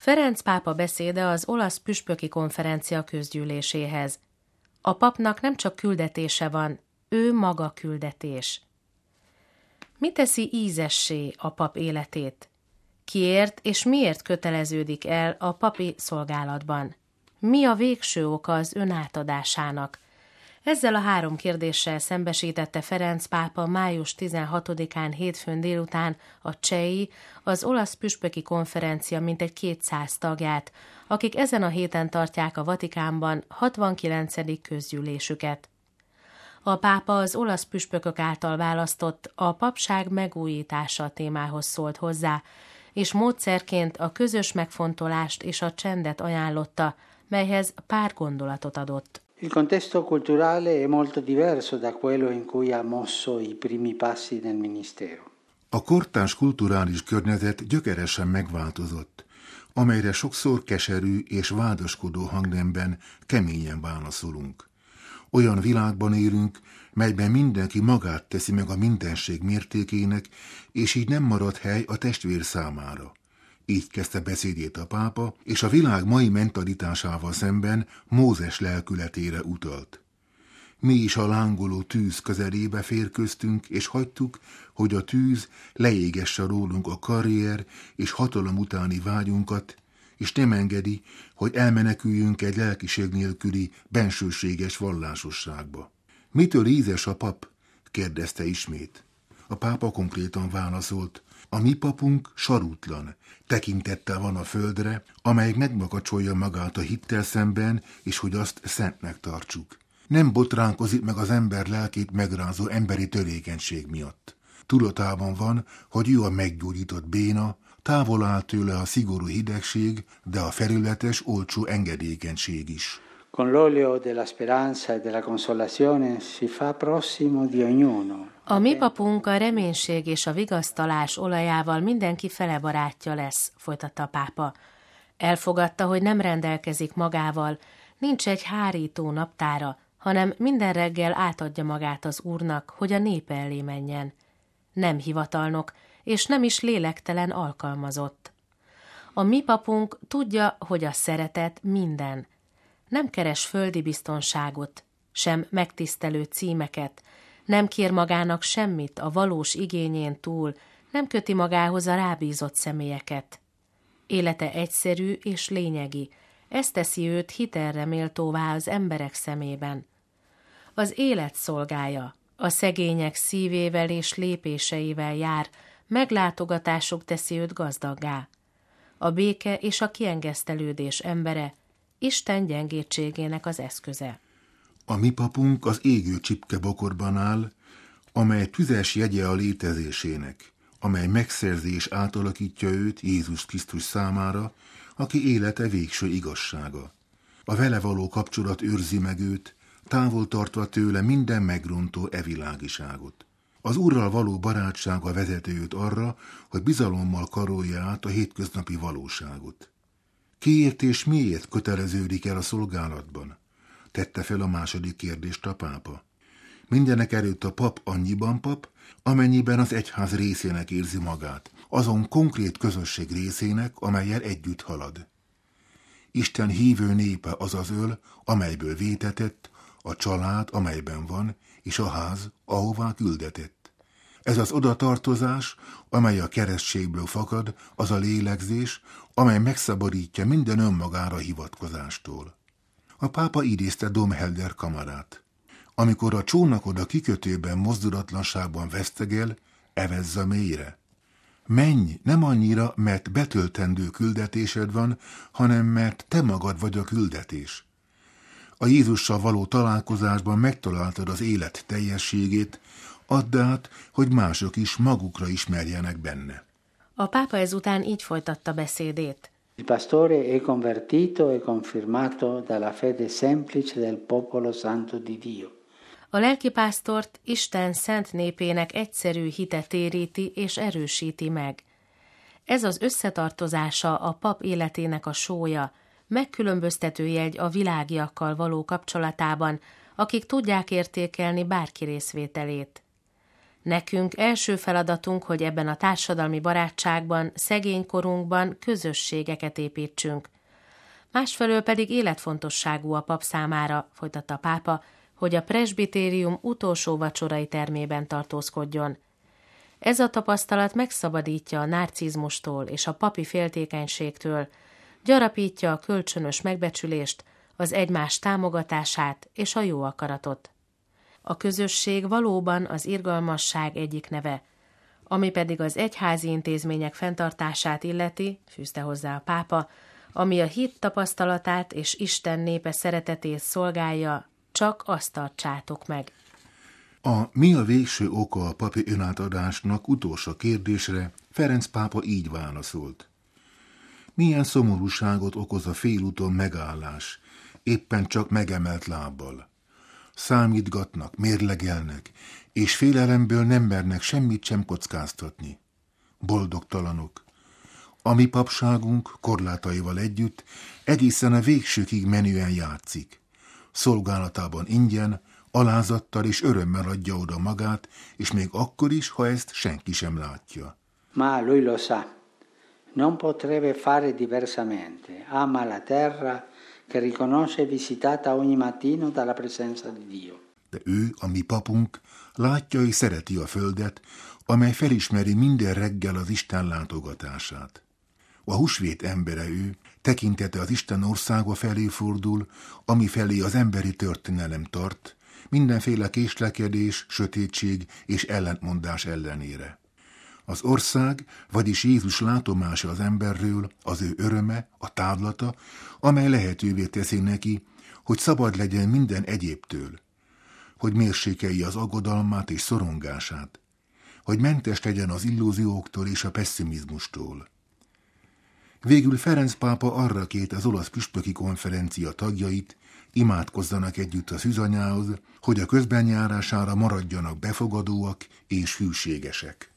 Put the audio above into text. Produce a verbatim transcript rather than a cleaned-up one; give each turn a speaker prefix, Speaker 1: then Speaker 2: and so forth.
Speaker 1: Ferenc pápa beszéde az olasz püspöki konferencia közgyűléséhez. A papnak nem csak küldetése van, ő maga küldetés. Mi teszi ízessé a pap életét? Kiért és miért köteleződik el a papi szolgálatban? Mi a végső oka az önátadásának? Ezzel a három kérdéssel szembesítette Ferenc pápa május tizenhatodikán hétfőn délután a cei, az olasz püspöki konferencia mintegy kétszáz tagját, akik ezen a héten tartják a Vatikánban hatvankilencedik közgyűlésüket. A pápa az olasz püspökök által választott a papság megújítása témához szólt hozzá, és módszerként a közös megfontolást és a csendet ajánlotta, melyhez pár gondolatot adott.
Speaker 2: Il contesto culturale è molto diverso da quello in cui ha mosso i primi passi nel ministero.
Speaker 3: A kortárs kulturális környezet gyökeresen megváltozott, amelyre sokszor keserű és vádaskodó hangnemben keményen válaszolunk. Olyan világban élünk, melyben mindenki magát teszi meg a mindenség mértékének, és így nem marad hely a testvér számára. Így kezdte beszédét a pápa, és a világ mai mentalitásával szemben Mózes lelkületére utalt. Mi is a lángoló tűz közelébe férköztünk, és hagytuk, hogy a tűz leégesse rólunk a karrier és hatalom utáni vágyunkat, és nem engedi, hogy elmeneküljünk egy lelkiség nélküli, bensőséges vallásosságba. Mitől ízes a pap? Kérdezte ismét. A pápa konkrétan válaszolt. A mi papunk sarútlan, tekintettel van a földre, amely megmakacsolja magát a hittel szemben, és hogy azt szentnek tartsuk. Nem botránkozik meg az ember lelkét megrázó emberi törékenység miatt. Tudatában van, hogy ő a meggyógyított béna, távol áll tőle a szigorú hidegség, de a felületes, olcsó engedékenység is.
Speaker 2: Con l'olio della speranza e della consolazione si fa prossimo di ognuno.
Speaker 1: A mi papunk a reménység és a vigasztalás olajával mindenki fele barátja lesz, folytatta a pápa. Elfogadta, hogy nem rendelkezik magával, nincs egy hárító naptára, hanem minden reggel átadja magát az Úrnak, hogy a népe elé menjen. Nem hivatalnok, és nem is lélektelen alkalmazott. A mi papunk tudja, hogy a szeretet minden. Nem keres földi biztonságot, sem megtisztelő címeket, nem kér magának semmit a valós igényén túl, nem köti magához a rábízott személyeket. Élete egyszerű és lényegi, ez teszi őt hitelre méltóvá az emberek szemében. Az élet szolgája, a szegények szívével és lépéseivel jár, meglátogatásuk teszi őt gazdaggá. A béke és a kiengesztelődés embere, Isten gyengétségének az eszköze.
Speaker 3: A mi papunk az égő csipke bokorban áll, amely tüzes jegye a létezésének, amely megszerzi és átalakítja őt Jézus Krisztus számára, aki élete végső igazsága. A vele való kapcsolat őrzi meg őt, távol tartva tőle minden megrontó evilágiságot. Az Úrral való barátsága vezeti őt arra, hogy bizalommal karolja át a hétköznapi valóságot. Kiért és miért köteleződik el a szolgálatban? Tette fel a második kérdést a pápa. Mindenek előtt a pap annyiban pap, amennyiben az egyház részének érzi magát, azon konkrét közösség részének, amellyel együtt halad. Isten hívő népe az az öl, amelyből vétetett, a család, amelyben van, és a ház, ahová küldetett. Ez az odatartozás, amely a keresztségből fakad, az a lélegzés, amely megszabadítja minden önmagára hivatkozástól. A pápa idézte Dom Helder kamarát. Amikor a csónakod a kikötőben mozdulatlanságban vesztegel, evezz a mélyre. Menj nem annyira, mert betöltendő küldetésed van, hanem mert te magad vagy a küldetés. A Jézussal való találkozásban megtaláltad az élet teljességét, add át, hogy mások is magukra ismerjenek benne.
Speaker 1: A pápa ezután így folytatta beszédét.
Speaker 2: Il pastore è convertito e confermato dalla fede semplice del popolo santo di Dio.
Speaker 1: A lelkipásztort Isten szent népének egyszerű hite téríti és erősíti meg. Ez az összetartozása a pap életének a sója, megkülönböztető jegy a világiakkal való kapcsolatában, akik tudják értékelni bárki részvételét. Nekünk első feladatunk, hogy ebben a társadalmi barátságban, szegény korunkban közösségeket építsünk. Másfelől pedig életfontosságú a pap számára, folytatta a pápa, hogy a presbitérium utolsó vacsorai termében tartózkodjon. Ez a tapasztalat megszabadítja a narcizmustól és a papi féltékenységtől, gyarapítja a kölcsönös megbecsülést, az egymás támogatását és a jó akaratot. A közösség valóban az irgalmasság egyik neve, ami pedig az egyházi intézmények fenntartását illeti, fűzte hozzá a pápa, ami a hit tapasztalatát és Isten népe szeretetét szolgálja, csak azt tartsátok meg.
Speaker 3: A mi a végső oka a papi önátadásnak utolsó kérdésre Ferenc pápa így válaszolt. Milyen szomorúságot okoz a félúton megállás, éppen csak megemelt lábbal. Számítgatnak, mérlegelnek, és félelemből nem mernek semmit sem kockáztatni. Boldogtalanok. A mi papságunk korlátaival együtt egészen a végsőkig menően játszik. Szolgálatában ingyen, alázattal és örömmel adja oda magát, és még akkor is, ha ezt senki sem látja.
Speaker 2: Ma lui lo sa. Non potrebbe fare diversamente. Ama la terra che riconosce visitata ogni mattino dalla presenza di Dio.
Speaker 3: De ő, a mi papunk, látja és szereti a földet, amely felismeri minden reggel az Isten látogatását. A húsvét embere ő, tekintete az Isten országa felé fordul, ami felé az emberi történelem tart, mindenféle késlekedés, sötétség és ellentmondás ellenére. Az ország, vagyis Jézus látomása az emberről, az ő öröme, a távlata, amely lehetővé teszi neki, hogy szabad legyen minden egyébtől, hogy mérsékelje az aggodalmát és szorongását, hogy mentes legyen az illúzióktól és a pesszimizmustól. Végül Ferenc pápa arra kért az olasz püspöki konferencia tagjait, imádkozzanak együtt a szűzanyához, hogy a közbenjárására maradjanak befogadóak és hűségesek.